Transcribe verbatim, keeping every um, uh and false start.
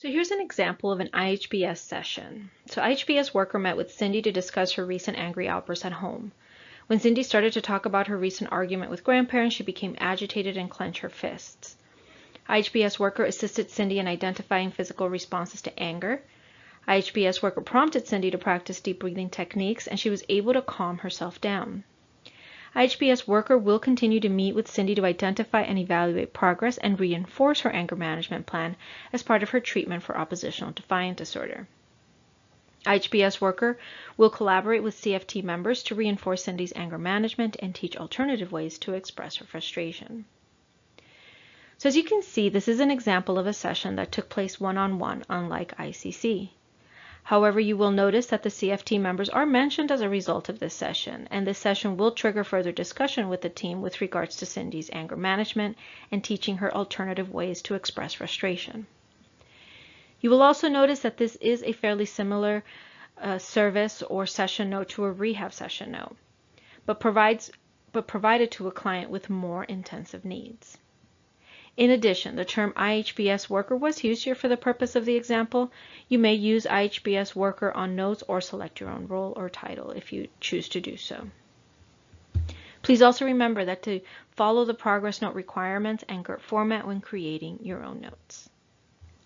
So here's an example of an I H B S session. So I H B S worker met with Cindy to discuss her recent angry outburst at home. When Cindy started to talk about her recent argument with grandparents, she became agitated and clenched her fists. I H B S worker assisted Cindy in identifying physical responses to anger. I H B S worker prompted Cindy to practice deep breathing techniques, and she was able to calm herself down. I H B S worker will continue to meet with Cindy to identify and evaluate progress and reinforce her anger management plan as part of her treatment for oppositional defiant disorder. I H B S worker will collaborate with C F T members to reinforce Cindy's anger management and teach alternative ways to express her frustration. So as you can see, this is an example of a session that took place one-on-one, unlike I C C. However, you will notice that the C F T members are mentioned as a result of this session, and this session will trigger further discussion with the team with regards to Cindy's anger management and teaching her alternative ways to express frustration. You will also notice that this is a fairly similar uh, service or session note to a rehab session note, but provides but provided to a client with more intensive needs. In addition, the term I H B S worker was used here for the purpose of the example. You may use I H B S worker on notes or select your own role or title if you choose to do so. Please also remember that to follow the progress note requirements and G E R T format when creating your own notes.